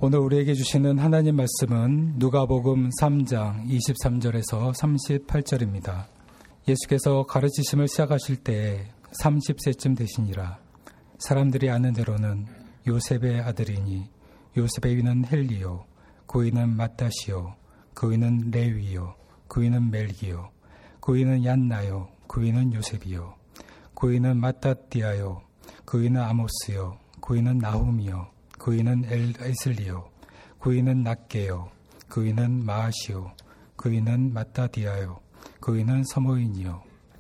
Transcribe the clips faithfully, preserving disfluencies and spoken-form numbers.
오늘 우리에게 주시는 하나님 말씀은 누가복음 삼 장 이십삼 절에서 삼십팔 절입니다. 예수께서 가르치심을 시작하실 때에 삼십 세쯤 되시니라. 사람들이 아는 대로는 요셉의 아들이니 요셉의 이는 헬리요, 그 이는 맏다시요, 그 이는 레위요, 그 이는 멜기요, 그 이는 얀나요, 그 이는 요셉이요, 그 이는 마따띠아요, 그 이는 아모스요, 그 이는 나훔이요, 그 이는 에슬리요, 그 이는 낫게요, 그 이는 마아시요, 그 이는 마따디아요, 그 이는 서모인이요,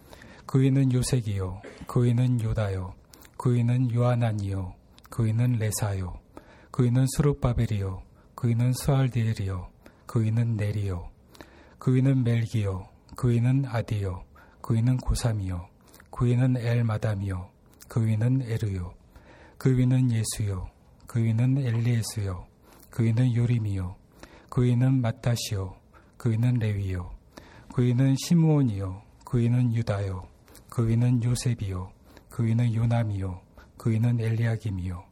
그 이는 요색이요, 그 이는 요다요, 그 이는 요하나니요, 그 이는 레사요, 그 이는 수룹바벨이요, 그 이는 수알디엘이요, 그 이는 네리요, 그 이는 멜기요, 그 이는 아디요, 그 이는 고삼이요, 그 이는 엘마담이요, 그 이는 에르요, 그 이는 예수요, 그 이는 엘리에스요, 그 이는 요림이요, 그 이는 맏다시요, 그 이는 레위요, 그 이는 시므온이요, 그 이는 유다요, 그 이는 요셉이요, 그 이는 요남이요, 그 이는 엘리야김이요,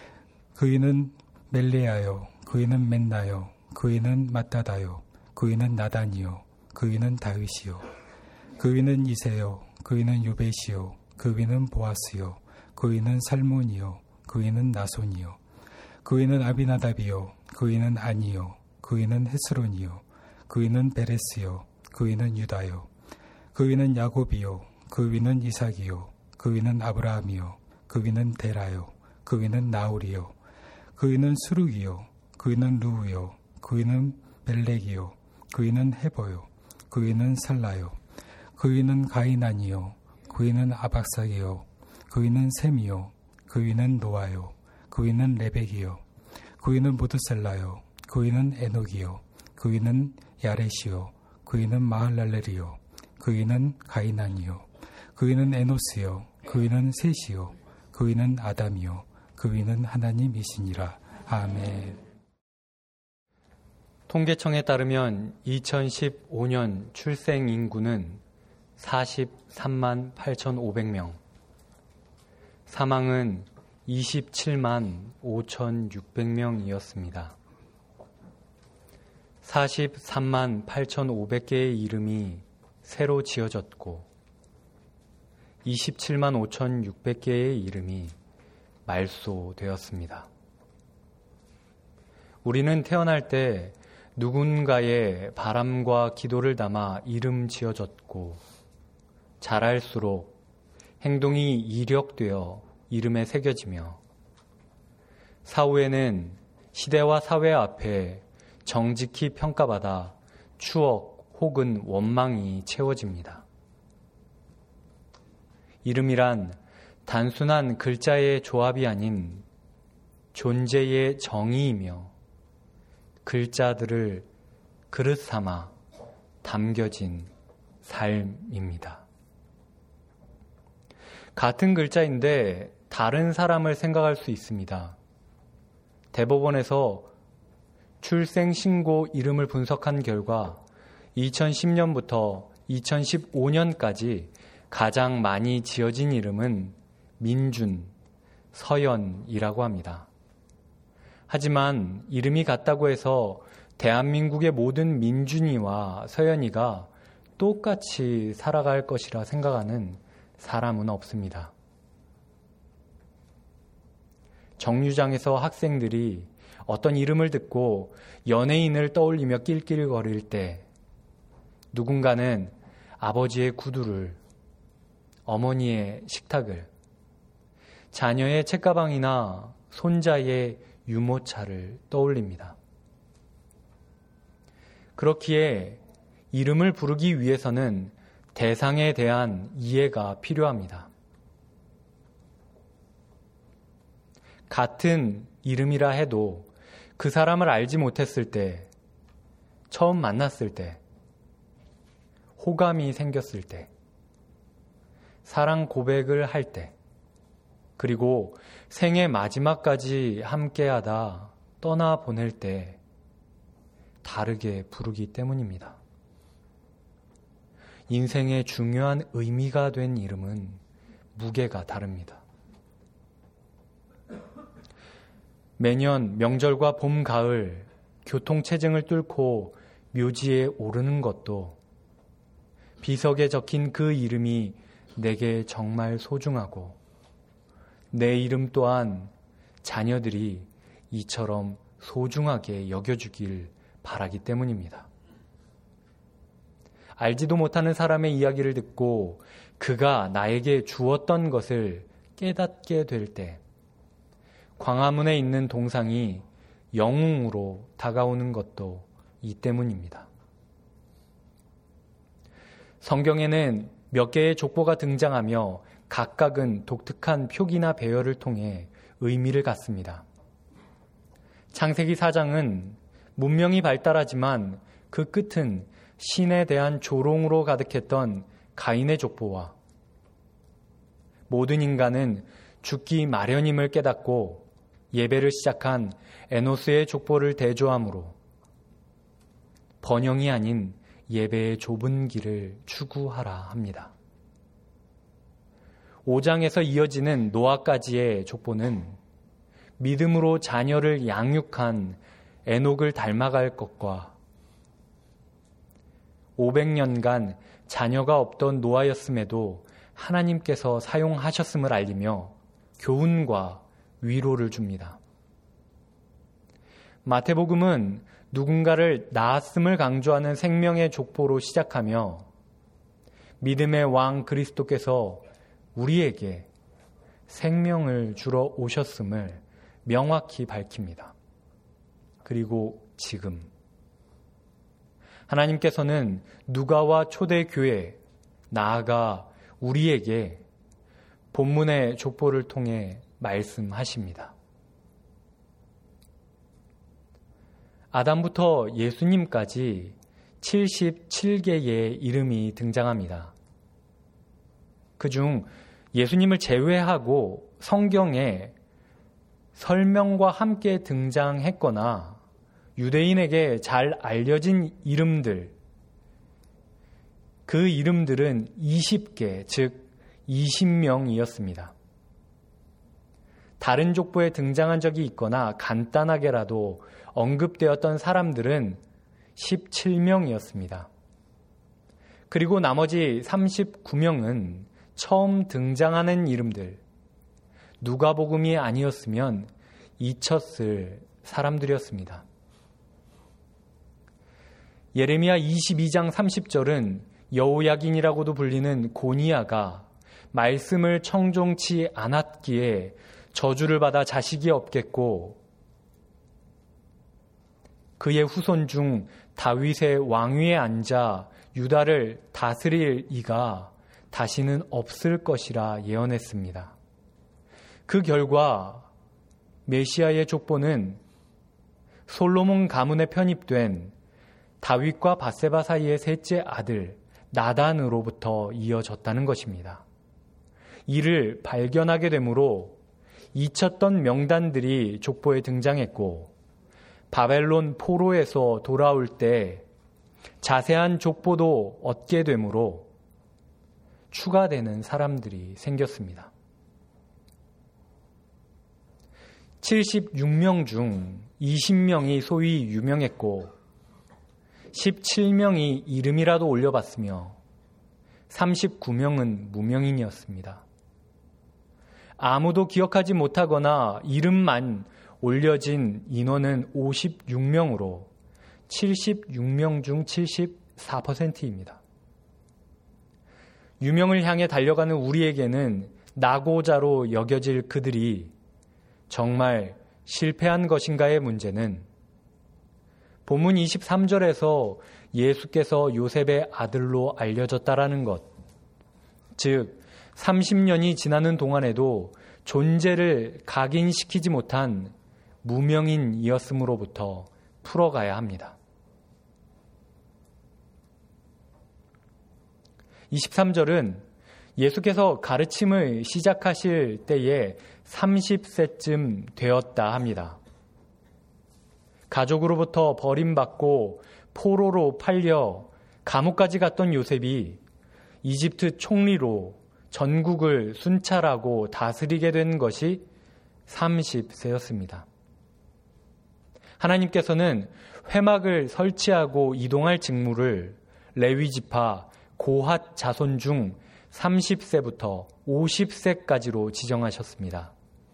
그 이는 멜레아요, 그 이는 맨나요, 그 이는 마따다요, 그 이는 나단이요, 그 이는 다윗이요, 그 이는 이세요, 그 이는 요벳이요, 그 이는 보아스요, 그 이는 살몬이요, 그 이는 나손이요, 그 이는 아비나답이요, 그 이는 아니요, 그 이는 헤스론이요, 그 이는 베레스요, 그 이는 유다요, 그 이는 야곱이요, 그 이는 이삭이요, 그 이는 아브라함이요, 그 이는 데라요, 그 이는 나홀이요, 그 이는 수룩이요, 그 이는 루우요, 그 이는 벨렉이요, 그 이는 헤버요, 그 이는 살라요, 그 이는 가이난이요, 그 이는 아박삭이요, 그 이는 셈이요, 그 이는 노아요, 그 이는 레벡이요, 그 이는 무드셀라요, 그 이는 에녹이요, 그 이는 야렛이요, 그 이는 마할랄렐이요, 그 이는 가이난이요, 그 이는 에노스요, 그 이는 셋이요, 그 이는 아담이요, 그 이는 하나님이시니라. 아멘. 통계청에 따르면 이천십오 년 출생 인구는 사십삼만 팔천오백 명, 사망은 이십칠만 오천육백 명이었습니다. 사십삼만 팔천오백 개의 이름이 새로 지어졌고 이십칠만 오천육백 개의 이름이 말소되었습니다. 우리는 태어날 때 누군가의 바람과 기도를 담아 이름 지어졌고 자랄수록 행동이 이력되어 이름에 새겨지며 사후에는 시대와 사회 앞에 정직히 평가받아 추억 혹은 원망이 채워집니다. 이름이란 단순한 글자의 조합이 아닌 존재의 정의이며 글자들을 그릇 삼아 담겨진 삶입니다. 같은 글자인데 다른 사람을 생각할 수 있습니다. 대법원에서 출생신고 이름을 분석한 결과 이천십 년부터 이천십오 년까지 가장 많이 지어진 이름은 민준, 서연이라고 합니다. 하지만 이름이 같다고 해서 대한민국의 모든 민준이와 서연이가 똑같이 살아갈 것이라 생각하는 사람은 없습니다. 정류장에서 학생들이 어떤 이름을 듣고 연예인을 떠올리며 낄낄거릴 때 누군가는 아버지의 구두를, 어머니의 식탁을, 자녀의 책가방이나 손자의 유모차를 떠올립니다. 그렇기에 이름을 부르기 위해서는 대상에 대한 이해가 필요합니다. 같은 이름이라 해도 그 사람을 알지 못했을 때, 처음 만났을 때, 호감이 생겼을 때, 사랑 고백을 할 때, 그리고 생애 마지막까지 함께하다 떠나보낼 때 다르게 부르기 때문입니다. 인생의 중요한 의미가 된 이름은 무게가 다릅니다. 매년 명절과 봄, 가을 교통체증을 뚫고 묘지에 오르는 것도 비석에 적힌 그 이름이 내게 정말 소중하고 내 이름 또한 자녀들이 이처럼 소중하게 여겨주길 바라기 때문입니다. 알지도 못하는 사람의 이야기를 듣고 그가 나에게 주었던 것을 깨닫게 될 때 광화문에 있는 동상이 영웅으로 다가오는 것도 이 때문입니다. 성경에는 몇 개의 족보가 등장하며 각각은 독특한 표기나 배열을 통해 의미를 갖습니다. 창세기 사 장은 문명이 발달하지만 그 끝은 신에 대한 조롱으로 가득했던 가인의 족보와 모든 인간은 죽기 마련임을 깨닫고 예배를 시작한 에노스의 족보를 대조함으로 번영이 아닌 예배의 좁은 길을 추구하라 합니다. 오 장에서 이어지는 노아까지의 족보는 믿음으로 자녀를 양육한 에녹을 닮아갈 것과 오백 년간 자녀가 없던 노아였음에도 하나님께서 사용하셨음을 알리며 교훈과 위로를 줍니다. 마태복음은 누군가를 낳았음을 강조하는 생명의 족보로 시작하며 믿음의 왕 그리스도께서 우리에게 생명을 주러 오셨음을 명확히 밝힙니다. 그리고 지금 하나님께서는 누가와 초대교회, 나아가 우리에게 본문의 족보를 통해 말씀하십니다. 아담부터 예수님까지 칠십칠 개의 이름이 등장합니다. 그중 예수님을 제외하고 성경에 설명과 함께 등장했거나 유대인에게 잘 알려진 이름들, 그 이름들은 이십 개, 즉 이십 명이었습니다. 다른 족보에 등장한 적이 있거나 간단하게라도 언급되었던 사람들은 십칠 명이었습니다. 그리고 나머지 삼십구 명은 처음 등장하는 이름들, 누가복음이 아니었으면 잊혔을 사람들이었습니다. 예레미야 이십이 장 삼십 절은 여호야긴이라고도 불리는 고니야가 말씀을 청종치 않았기에 저주를 받아 자식이 없겠고 그의 후손 중 다윗의 왕위에 앉아 유다를 다스릴 이가 다시는 없을 것이라 예언했습니다. 그 결과 메시아의 족보는 솔로몬 가문에 편입된 다윗과 밧세바 사이의 셋째 아들 나단으로부터 이어졌다는 것입니다. 이를 발견하게 되므로 잊혔던 명단들이 족보에 등장했고 바벨론 포로에서 돌아올 때 자세한 족보도 얻게 되므로 추가되는 사람들이 생겼습니다. 칠십육 명 중 이십 명이 소위 유명했고 십칠 명이 이름이라도 올려봤으며 삼십구 명은 무명인이었습니다. 아무도 기억하지 못하거나 이름만 올려진 인원은 오십육 명으로 칠십육 명 중 칠십사 퍼센트입니다. 유명을 향해 달려가는 우리에게는 낙오자로 여겨질 그들이 정말 실패한 것인가의 문제는 본문 이십삼 절에서 예수께서 요셉의 아들로 알려졌다라는 것, 즉 삼십 년이 지나는 동안에도 존재를 각인시키지 못한 무명인이었음으로부터 풀어가야 합니다. 이십삼 절은 예수께서 가르침을 시작하실 때에 삼십 세쯤 되었다 합니다. 가족으로부터 버림받고 포로로 팔려 감옥까지 갔던 요셉이 이집트 총리로 전국을 순찰하고 다스리게 된 것이 삼십 세였습니다. 하나님께서는 회막을 설치하고 이동할 직무를 레위 지파 고핫 자손 중 삼십 세부터 오십 세까지로 지정하셨습니다.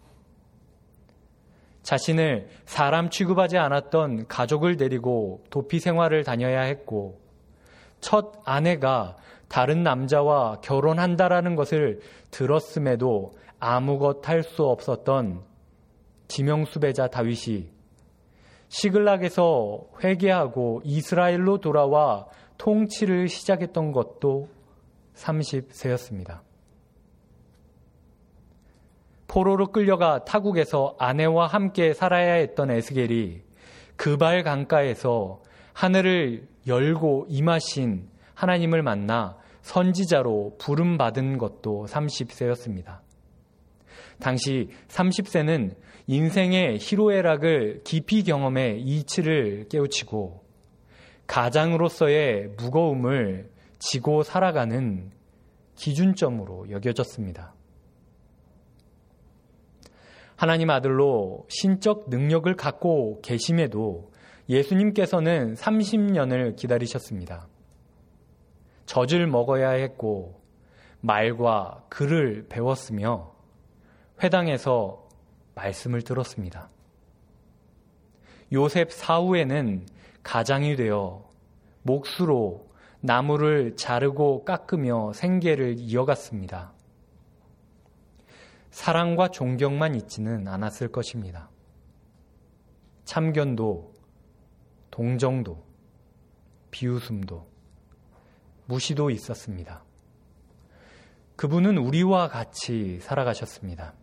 자신을 사람 취급하지 않았던 가족을 데리고 도피 생활을 다녀야 했고, 첫 아내가 다른 남자와 결혼한다라는 것을 들었음에도 아무것 할 수 없었던 지명수배자 다윗이 시글락에서 회개하고 이스라엘로 돌아와 통치를 시작했던 것도 삼십 세였습니다. 포로로 끌려가 타국에서 아내와 함께 살아야 했던 에스겔이 그발 강가에서 하늘을 열고 임하신 하나님을 만나 선지자로 부름받은 것도 삼십 세였습니다. 당시 삼십 세는 인생의 희로애락을 깊이 경험해 이치를 깨우치고 가장으로서의 무거움을 지고 살아가는 기준점으로 여겨졌습니다. 하나님 아들로 신적 능력을 갖고 계심에도 예수님께서는 삼십 년을 기다리셨습니다. 젖을 먹어야 했고 말과 글을 배웠으며 회당에서 말씀을 들었습니다. 요셉 사후에는 가장이 되어 몫으로 나무를 자르고 깎으며 생계를 이어갔습니다. 사랑과 존경만 있지는 않았을 것입니다. 참견도, 동정도, 비웃음도, 무시도 있었습니다. 그분은 우리와 같이 살아가셨습니다.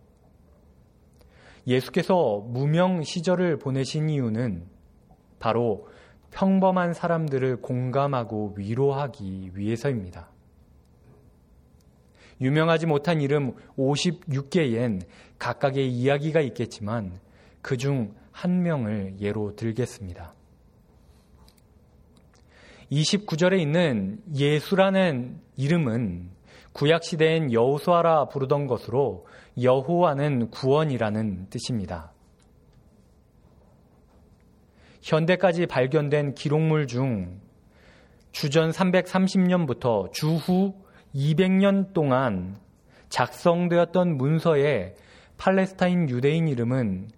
예수께서 무명 시절을 보내신 이유는 바로 평범한 사람들을 공감하고 위로하기 위해서입니다. 유명하지 못한 이름 오십육 개엔 각각의 이야기가 있겠지만 그중 한 명을 예로 들겠습니다. 이십구 절에 있는 예수라는 이름은 구약시대엔 여호수아라 부르던 것으로 여호와는 구원이라는 뜻입니다. 현대까지 발견된 기록물 중 주전 삼백삼십 년부터 주후 이백 년 동안 작성되었던 문서에 팔레스타인 유대인 이름은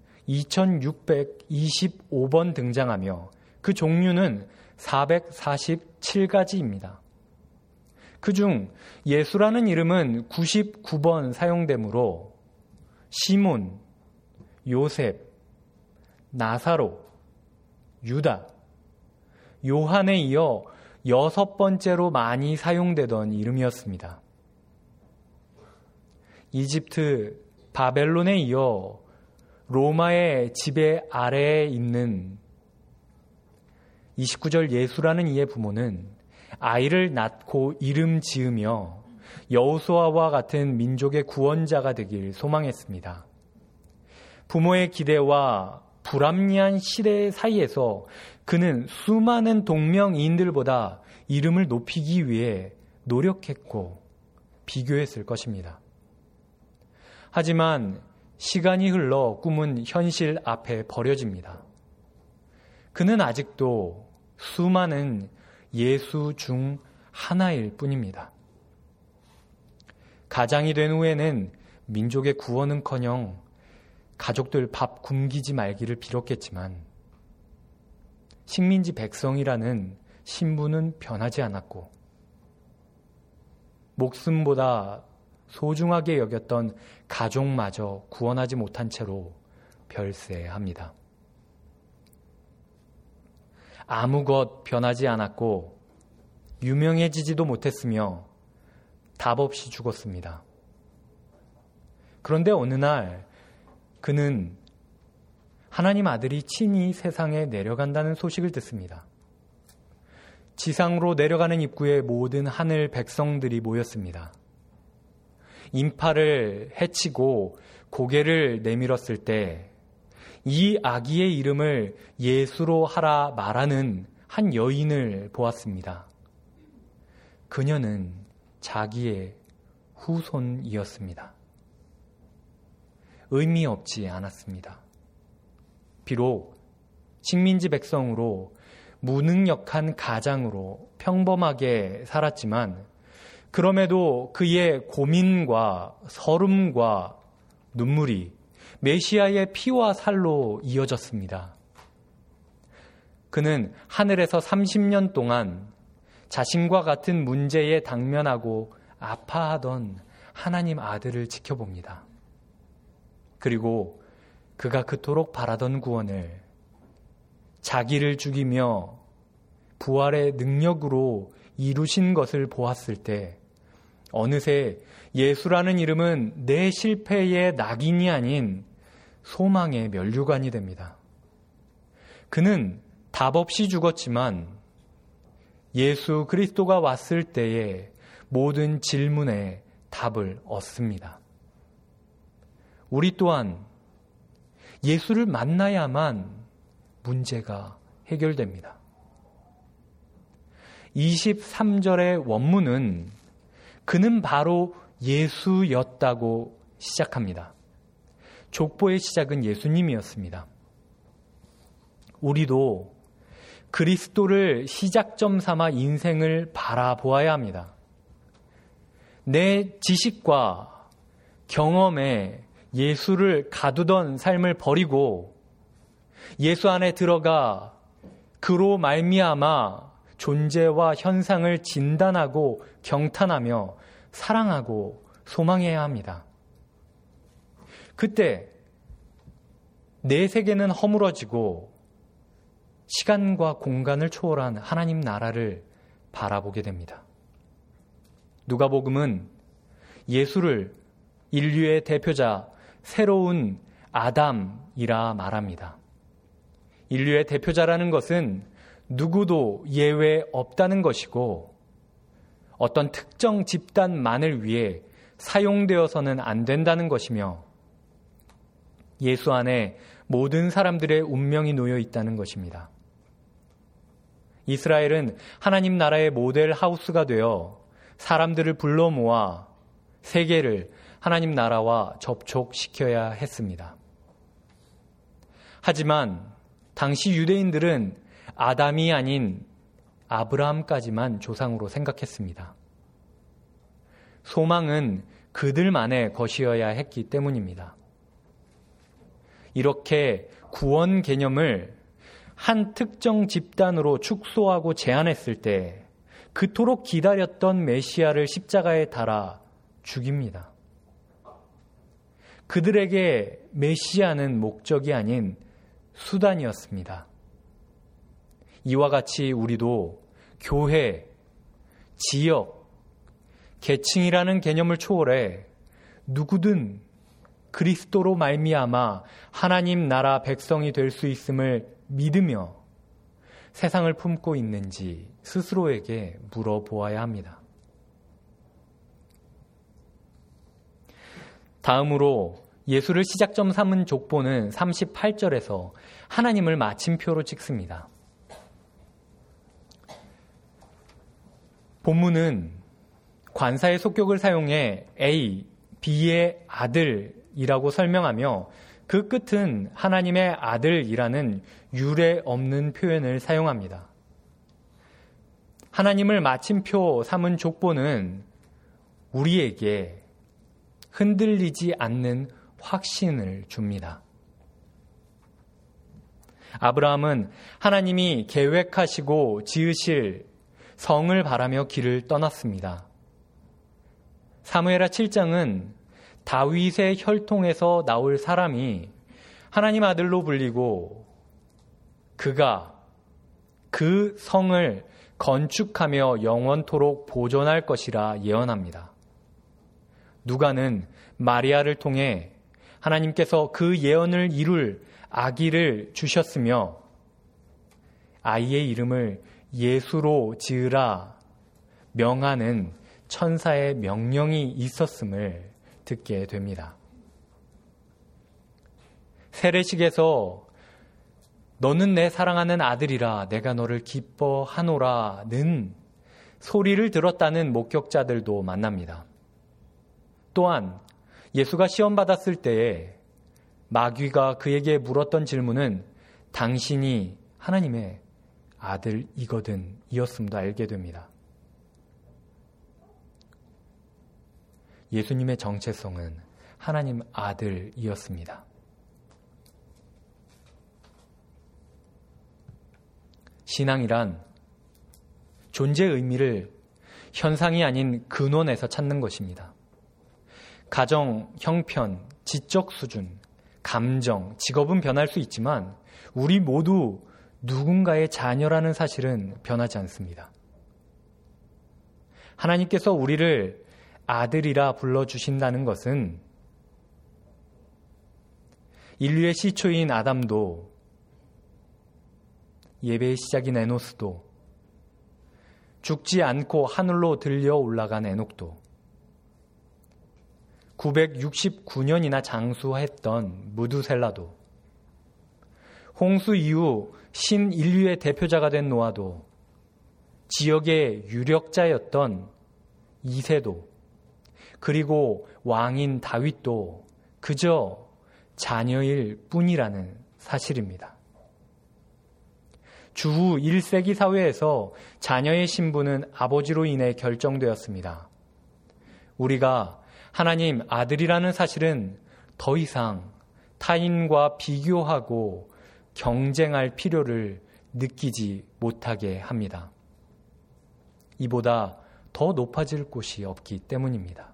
이천육백이십오 번 등장하며 그 종류는 사백사십칠 가지입니다. 그중 예수라는 이름은 구십구 번 사용되므로 시몬, 요셉, 나사로, 유다, 요한에 이어 여섯 번째로 많이 사용되던 이름이었습니다. 이집트, 바벨론에 이어 로마의 지배 아래에 있는 이십구 절 예수라는 이의 부모는 아이를 낳고 이름 지으며 여호수아와 같은 민족의 구원자가 되길 소망했습니다. 부모의 기대와 불합리한 시대 사이에서 그는 수많은 동명이인들보다 이름을 높이기 위해 노력했고 비교했을 것입니다. 하지만 시간이 흘러 꿈은 현실 앞에 버려집니다. 그는 아직도 수많은 예수 중 하나일 뿐입니다. 가장이 된 후에는 민족의 구원은커녕 가족들 밥 굶기지 말기를 빌었겠지만 식민지 백성이라는 신분은 변하지 않았고 목숨보다 소중하게 여겼던 가족마저 구원하지 못한 채로 별세합니다. 아무것 변하지 않았고 유명해지지도 못했으며 답 없이 죽었습니다. 그런데 어느 날 그는 하나님 아들이 친히 세상에 내려간다는 소식을 듣습니다. 지상으로 내려가는 입구에 모든 하늘 백성들이 모였습니다. 인파를 해치고 고개를 내밀었을 때 이 아기의 이름을 예수로 하라 말하는 한 여인을 보았습니다. 그녀는 자기의 후손이었습니다. 의미 없지 않았습니다. 비록 식민지 백성으로 무능력한 가장으로 평범하게 살았지만 그럼에도 그의 고민과 서름과 눈물이 메시아의 피와 살로 이어졌습니다. 그는 하늘에서 삼십 년 동안 자신과 같은 문제에 당면하고 아파하던 하나님 아들을 지켜봅니다. 그리고 그가 그토록 바라던 구원을 자기를 죽이며 부활의 능력으로 이루신 것을 보았을 때 어느새 예수라는 이름은 내 실패의 낙인이 아닌 소망의 면류관이 됩니다. 그는 답 없이 죽었지만 예수 그리스도가 왔을 때에 모든 질문에 답을 얻습니다. 우리 또한 예수를 만나야만 문제가 해결됩니다. 이십삼 절의 원문은 그는 바로 예수였다고 시작합니다. 족보의 시작은 예수님이었습니다. 우리도 그리스도를 시작점 삼아 인생을 바라보아야 합니다. 내 지식과 경험에 예수를 가두던 삶을 버리고 예수 안에 들어가 그로 말미암아 존재와 현상을 진단하고 경탄하며 사랑하고 소망해야 합니다. 그때 내 세계는 허물어지고 시간과 공간을 초월한 하나님 나라를 바라보게 됩니다. 누가복음은 예수를 인류의 대표자 새로운 아담이라 말합니다. 인류의 대표자라는 것은 누구도 예외 없다는 것이고 어떤 특정 집단만을 위해 사용되어서는 안 된다는 것이며 예수 안에 모든 사람들의 운명이 놓여 있다는 것입니다. 이스라엘은 하나님 나라의 모델 하우스가 되어 사람들을 불러 모아 세계를 하나님 나라와 접촉시켜야 했습니다. 하지만 당시 유대인들은 아담이 아닌 아브라함까지만 조상으로 생각했습니다. 소망은 그들만의 것이어야 했기 때문입니다. 이렇게 구원 개념을 한 특정 집단으로 축소하고 제한했을 때 그토록 기다렸던 메시아를 십자가에 달아 죽입니다. 그들에게 메시아는 목적이 아닌 수단이었습니다. 이와 같이 우리도 교회, 지역, 계층이라는 개념을 초월해 누구든 그리스도로 말미암아 하나님 나라 백성이 될 수 있음을 믿으며 세상을 품고 있는지 스스로에게 물어보아야 합니다. 다음으로 예수를 시작점 삼은 족보는 삼십팔 절에서 하나님을 마침표로 찍습니다. 본문은 관사의 속격을 사용해 A, B의 아들이라고 설명하며 그 끝은 하나님의 아들이라는 유례 없는 표현을 사용합니다. 하나님을 마침표 삼은 족보는 우리에게 흔들리지 않는 확신을 줍니다. 아브라함은 하나님이 계획하시고 지으실 성을 바라며 길을 떠났습니다. 사무엘하 칠 장은 다윗의 혈통에서 나올 사람이 하나님 아들로 불리고 그가 그 성을 건축하며 영원토록 보존할 것이라 예언합니다. 누가는 마리아를 통해 하나님께서 그 예언을 이룰 아기를 주셨으며 아이의 이름을 예수로 지으라 명하는 천사의 명령이 있었음을 듣게 됩니다. 세례식에서 너는 내 사랑하는 아들이라 내가 너를 기뻐하노라는 소리를 들었다는 목격자들도 만납니다. 또한 예수가 시험받았을 때에 마귀가 그에게 물었던 질문은 당신이 하나님의 아들이거든 이었음도 알게 됩니다. 예수님의 정체성은 하나님 아들이었습니다. 신앙이란 존재의 의미를 현상이 아닌 근원에서 찾는 것입니다. 가정, 형편, 지적 수준, 감정, 직업은 변할 수 있지만 우리 모두 누군가의 자녀라는 사실은 변하지 않습니다. 하나님께서 우리를 아들이라 불러주신다는 것은 인류의 시초인 아담도, 예배의 시작인 에노스도, 죽지 않고 하늘로 들려 올라간 에녹도, 구백육십구 년이나 장수했던 무두셀라도, 홍수 이후 신인류의 대표자가 된 노아도, 지역의 유력자였던 이세도, 그리고 왕인 다윗도 그저 자녀일 뿐이라는 사실입니다. 주후 일 세기 사회에서 자녀의 신분은 아버지로 인해 결정되었습니다. 우리가 하나님 아들이라는 사실은 더 이상 타인과 비교하고 경쟁할 필요를 느끼지 못하게 합니다. 이보다 더 높아질 곳이 없기 때문입니다.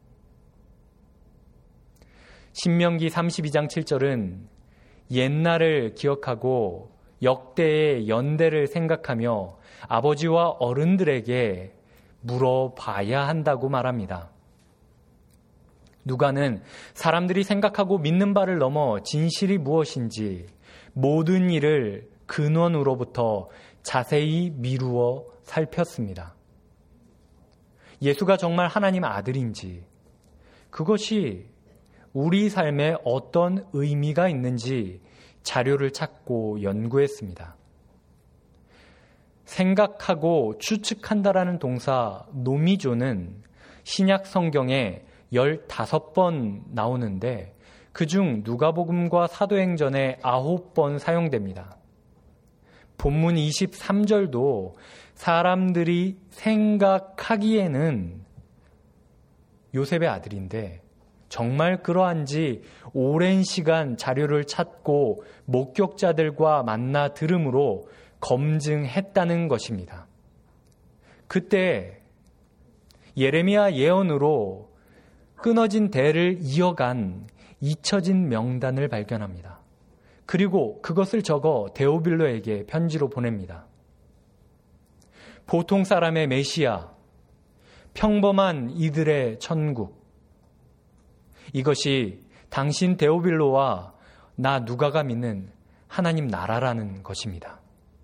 신명기 삼십이 장 칠 절은 옛날을 기억하고 역대의 연대를 생각하며 아버지와 어른들에게 물어봐야 한다고 말합니다. 누가는 사람들이 생각하고 믿는 바를 넘어 진실이 무엇인지 모든 일을 근원으로부터 자세히 미루어 살폈습니다. 예수가 정말 하나님 아들인지, 그것이 우리 삶에 어떤 의미가 있는지 자료를 찾고 연구했습니다. 생각하고 추측한다라는 동사 노미조는 신약 성경에 열다섯 번 나오는데 그중 누가복음과 사도행전에 아홉 번 사용됩니다. 본문 이십삼 절도 사람들이 생각하기에는 요셉의 아들인데 정말 그러한지 오랜 시간 자료를 찾고 목격자들과 만나 들음으로 검증했다는 것입니다. 그때 예레미야 예언으로 끊어진 대를 이어간 잊혀진 명단을 발견합니다. 그리고 그것을 적어 데오빌로에게 편지로 보냅니다. 보통 사람의 메시아, 평범한 이들의 천국, 이것이 당신 데오빌로와 나 누가가 믿는 하나님 나라라는 것입니다.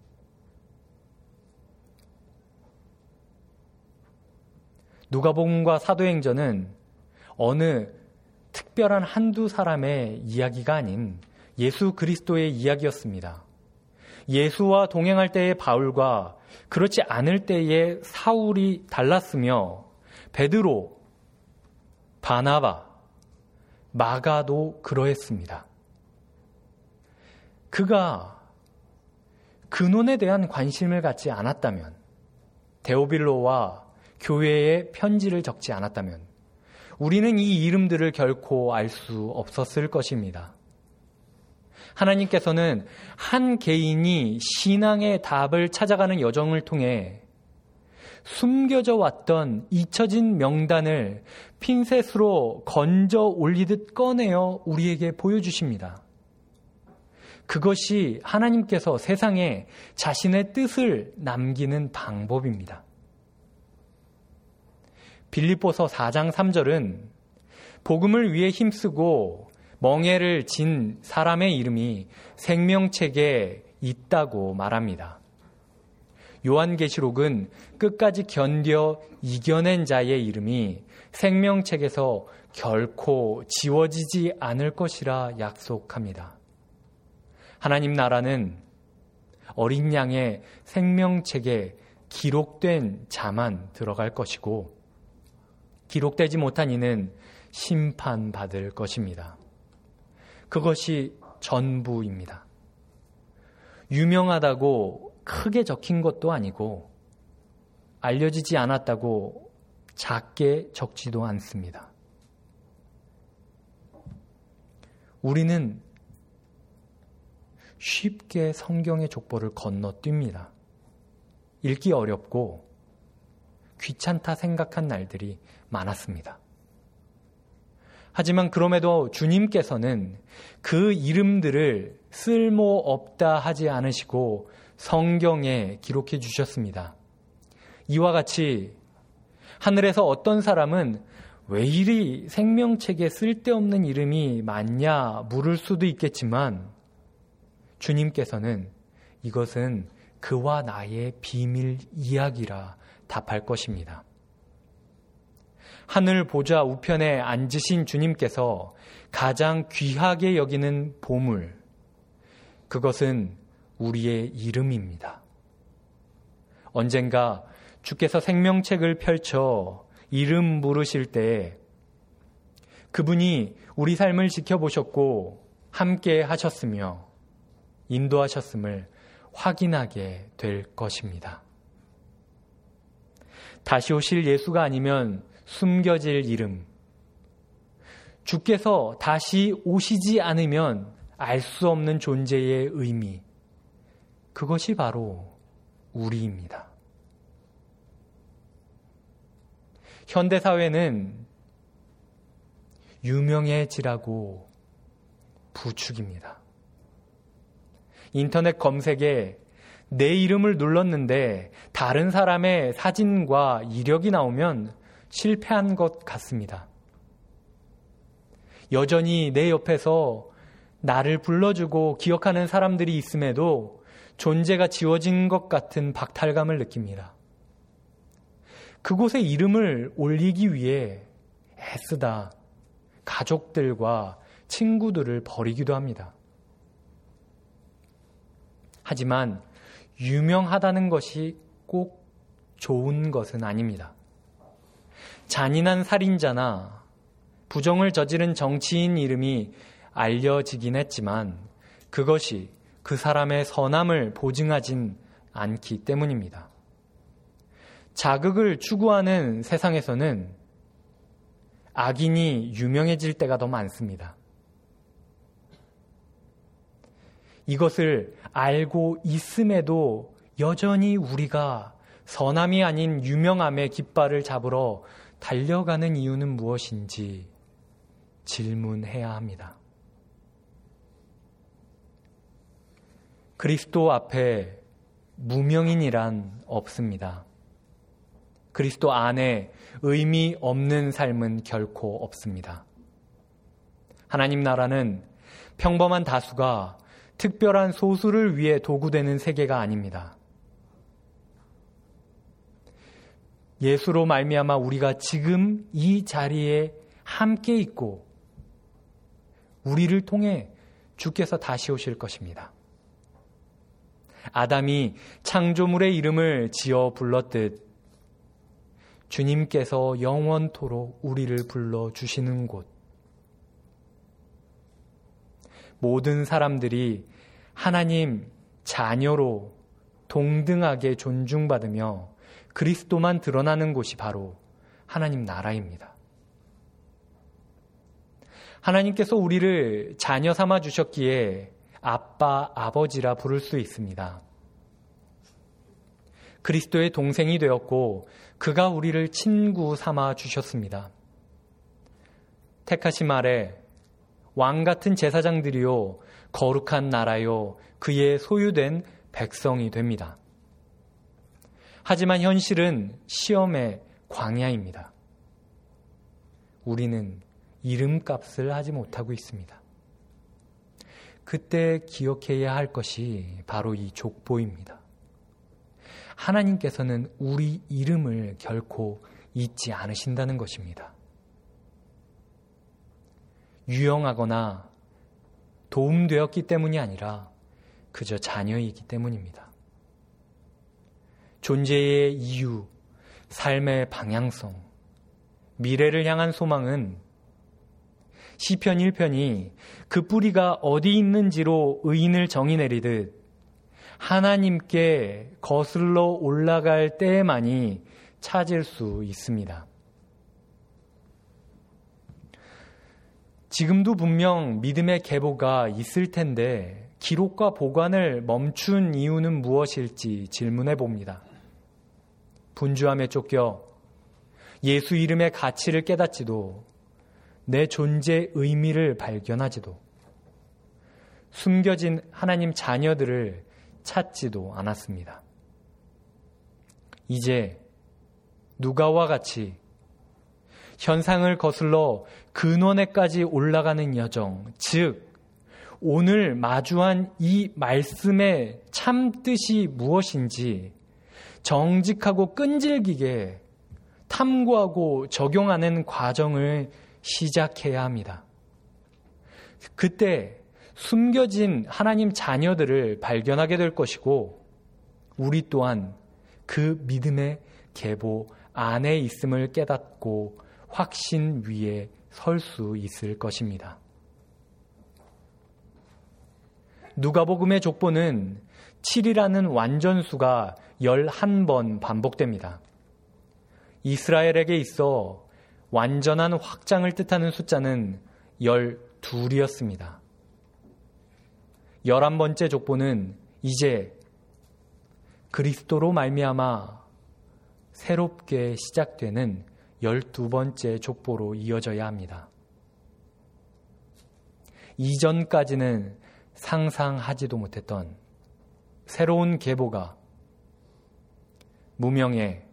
누가복음과 사도행전은 어느 특별한 한두 사람의 이야기가 아닌 예수 그리스도의 이야기였습니다. 예수와 동행할 때의 바울과 그렇지 않을 때의 사울이 달랐으며 베드로, 바나바, 마가도 그러했습니다. 그가 근원에 대한 관심을 갖지 않았다면, 데오빌로와 교회에 편지를 적지 않았다면 우리는 이 이름들을 결코 알 수 없었을 것입니다. 하나님께서는 한 개인이 신앙의 답을 찾아가는 여정을 통해 숨겨져 왔던 잊혀진 명단을 핀셋으로 건져 올리듯 꺼내어 우리에게 보여주십니다. 그것이 하나님께서 세상에 자신의 뜻을 남기는 방법입니다. 빌립보서 사 장 삼 절은 복음을 위해 힘쓰고 멍에를 진 사람의 이름이 생명책에 있다고 말합니다. 요한계시록은 끝까지 견뎌 이겨낸 자의 이름이 생명책에서 결코 지워지지 않을 것이라 약속합니다. 하나님 나라는 어린 양의 생명책에 기록된 자만 들어갈 것이고 기록되지 못한 이는 심판받을 것입니다. 그것이 전부입니다. 유명하다고 크게 적힌 것도 아니고 알려지지 않았다고 작게 적지도 않습니다. 우리는 쉽게 성경의 족보를 건너뜁니다. 읽기 어렵고 귀찮다 생각한 날들이 많았습니다. 하지만 그럼에도 주님께서는 그 이름들을 쓸모없다 하지 않으시고 성경에 기록해 주셨습니다. 이와 같이 하늘에서 어떤 사람은 왜 이리 생명책에 쓸데없는 이름이 많냐 물을 수도 있겠지만 주님께서는 이것은 그와 나의 비밀 이야기라 답할 것입니다. 하늘 보좌 우편에 앉으신 주님께서 가장 귀하게 여기는 보물, 그것은 우리의 이름입니다. 언젠가 주께서 생명책을 펼쳐 이름 부르실 때 그분이 우리 삶을 지켜보셨고 함께 하셨으며 인도하셨음을 확인하게 될 것입니다. 다시 오실 예수가 아니면 숨겨질 이름, 주께서 다시 오시지 않으면 알 수 없는 존재의 의미, 그것이 바로 우리입니다. 현대사회는 유명해지라고 부추깁니다. 인터넷 검색에 내 이름을 눌렀는데 다른 사람의 사진과 이력이 나오면 실패한 것 같습니다. 여전히 내 옆에서 나를 불러주고 기억하는 사람들이 있음에도 존재가 지워진 것 같은 박탈감을 느낍니다. 그곳에 이름을 올리기 위해 애쓰다 가족들과 친구들을 버리기도 합니다. 하지만 유명하다는 것이 꼭 좋은 것은 아닙니다. 잔인한 살인자나 부정을 저지른 정치인 이름이 알려지긴 했지만 그것이 그 사람의 선함을 보증하진 않기 때문입니다. 자극을 추구하는 세상에서는 악인이 유명해질 때가 더 많습니다. 이것을 알고 있음에도 여전히 우리가 선함이 아닌 유명함의 깃발을 잡으러 달려가는 이유는 무엇인지 질문해야 합니다. 그리스도 앞에 무명인이란 없습니다. 그리스도 안에 의미 없는 삶은 결코 없습니다. 하나님 나라는 평범한 다수가 특별한 소수를 위해 도구되는 세계가 아닙니다. 예수로 말미암아 우리가 지금 이 자리에 함께 있고 우리를 통해 주께서 다시 오실 것입니다. 아담이 창조물의 이름을 지어 불렀듯 주님께서 영원토록 우리를 불러주시는 곳, 모든 사람들이 하나님 자녀로 동등하게 존중받으며 그리스도만 드러나는 곳이 바로 하나님 나라입니다. 하나님께서 우리를 자녀 삼아 주셨기에 아빠, 아버지라 부를 수 있습니다. 그리스도의 동생이 되었고 그가 우리를 친구 삼아 주셨습니다. 택하심 아래 왕 같은 제사장들이요 거룩한 나라요 그의 소유된 백성이 됩니다. 하지만 현실은 시험의 광야입니다. 우리는 이름값을 하지 못하고 있습니다. 그때 기억해야 할 것이 바로 이 족보입니다. 하나님께서는 우리 이름을 결코 잊지 않으신다는 것입니다. 유용하거나 도움되었기 때문이 아니라 그저 자녀이기 때문입니다. 존재의 이유, 삶의 방향성, 미래를 향한 소망은 시편 일 편이 그 뿌리가 어디 있는지로 의인을 정의 내리듯 하나님께 거슬러 올라갈 때에만이 찾을 수 있습니다. 지금도 분명 믿음의 계보가 있을 텐데 기록과 보관을 멈춘 이유는 무엇일지 질문해 봅니다. 분주함에 쫓겨 예수 이름의 가치를 깨닫지도 내 존재의 의미를 발견하지도 숨겨진 하나님 자녀들을 찾지도 않았습니다. 이제 누가와 같이 현상을 거슬러 근원에까지 올라가는 여정, 즉 오늘 마주한 이 말씀의 참 뜻이 무엇인지 정직하고 끈질기게 탐구하고 적용하는 과정을 시작해야 합니다. 그때 숨겨진 하나님 자녀들을 발견하게 될 것이고 우리 또한 그 믿음의 계보 안에 있음을 깨닫고 확신 위에 설 수 있을 것입니다. 누가복음의 족보는 칠이라는 완전수가 열한 번 반복됩니다. 이스라엘에게 있어 완전한 확장을 뜻하는 숫자는 열둘이었습니다. 열한 번째 족보는 이제 그리스도로 말미암아 새롭게 시작되는 열두 번째 족보로 이어져야 합니다. 이전까지는 상상하지도 못했던 새로운 계보가 무명의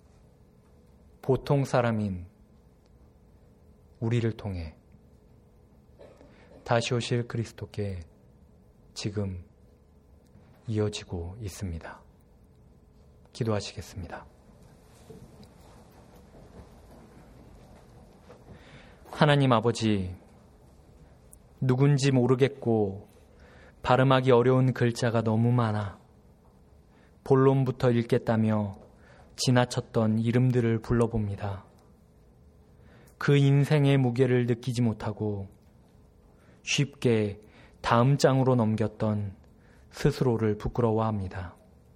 보통 사람인 우리를 통해 다시 오실 그리스도께 지금 이어지고 있습니다. 기도하시겠습니다. 하나님 아버지, 누군지 모르겠고 발음하기 어려운 글자가 너무 많아 본론부터 읽겠다며 지나쳤던 이름들을 불러봅니다. 그 인생의 무게를 느끼지 못하고 쉽게 다음 장으로 넘겼던 스스로를 부끄러워합니다.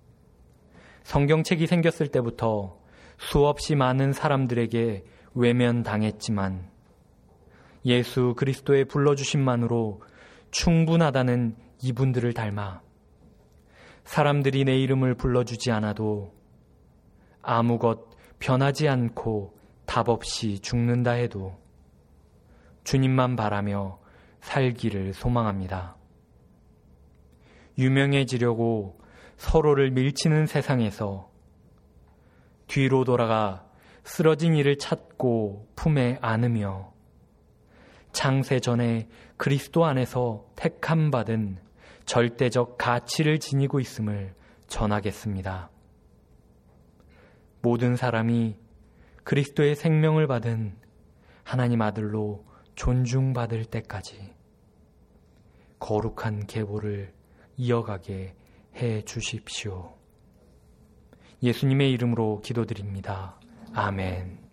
성경책이 생겼을 때부터 수없이 많은 사람들에게 외면당했지만 예수 그리스도의 불러주심만으로 충분하다는 이분들을 닮아 사람들이 내 이름을 불러주지 않아도 아무것 변하지 않고 답 없이 죽는다 해도 주님만 바라며 살기를 소망합니다. 유명해지려고 서로를 밀치는 세상에서 뒤로 돌아가 쓰러진 이를 찾고 품에 안으며 창세 전에 그리스도 안에서 택함받은 절대적 가치를 지니고 있음을 전하겠습니다. 모든 사람이 그리스도의 생명을 받은 하나님 아들로 존중받을 때까지 거룩한 계보를 이어가게 해 주십시오. 예수님의 이름으로 기도드립니다. 아멘.